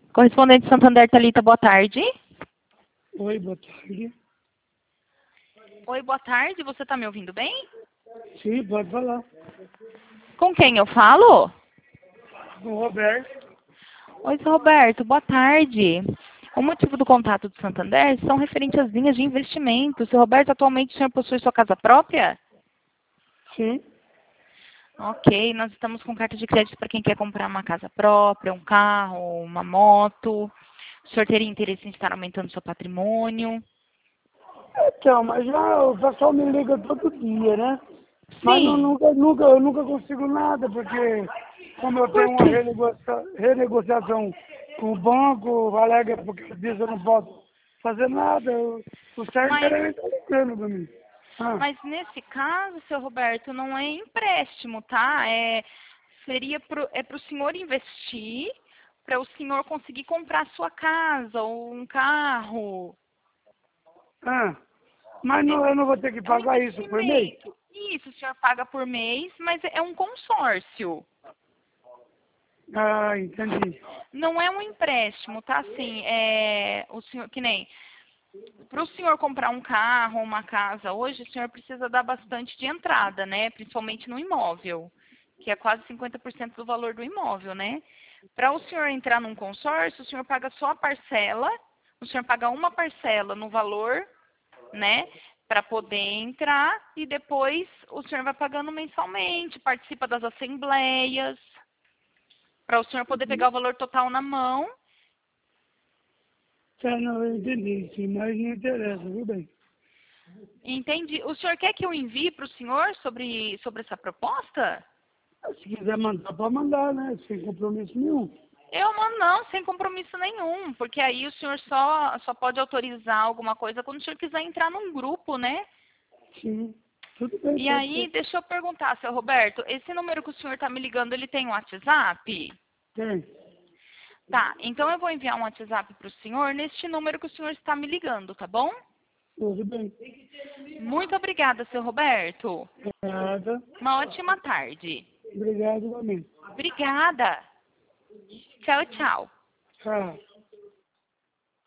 Correspondente Santander, Thalita, boa tarde. Oi, boa tarde. Oi, boa tarde. Você está me ouvindo bem? Sim, pode falar. Com quem eu falo? Com o Roberto. Oi, seu Roberto, boa tarde. O motivo do contato do Santander são referentes às linhas de investimento. Seu Roberto, atualmente o senhor possui sua casa própria? Sim. Ok, nós estamos com carta de crédito para quem quer comprar uma casa própria, um carro, uma moto. O senhor teria interesse em estar aumentando seu patrimônio? Então, mas já o pessoal me liga todo dia, né? Mas Sim. eu nunca consigo nada, porque como eu Por tenho uma quê? renegociação com o banco, alega porque diz eu não posso fazer nada, o certo Mas, era ele estar ligando pra mim. Ah, mas nesse caso, seu Roberto, não é empréstimo, tá? Seria para o senhor investir, para o senhor conseguir comprar sua casa ou um carro. ah, mas É, não, eu não vou ter que é um pagar isso por mês? investimento. Isso, o senhor paga por mês, mas é um consórcio. Ah, entendi. Não é um empréstimo, tá? Assim, o senhor, que nem, para o senhor comprar um carro ou uma casa hoje, o senhor precisa dar bastante de entrada, né? Principalmente no imóvel, que é quase 50% do valor do imóvel, né? Para o senhor entrar num consórcio, o senhor paga só a parcela, o senhor paga uma parcela no valor, né? Para poder entrar e depois o senhor vai pagando mensalmente, participa das assembleias, para o senhor poder pegar o valor total na mão. Tá, não, eu entendi, sim, mas não interessa, viu bem? Entende? O senhor quer que eu envie para o senhor sobre essa proposta? Se quiser mandar, pode mandar, né? Sem compromisso nenhum. Eu mando não, sem compromisso nenhum, porque aí o senhor só pode autorizar alguma coisa quando o senhor quiser entrar num grupo, né? Sim, tudo bem, E pode aí, ser. deixa eu perguntar, seu Roberto, esse número que o senhor está me ligando, ele tem um WhatsApp? Tem, Tá, então eu vou enviar um WhatsApp para o senhor neste número que o senhor está me ligando, tá bom? tudo bem. Muito obrigada, seu Roberto. Nada. Uma ótima tarde. Obrigado, igualmente. Obrigada. Tchau, tchau. Tchau.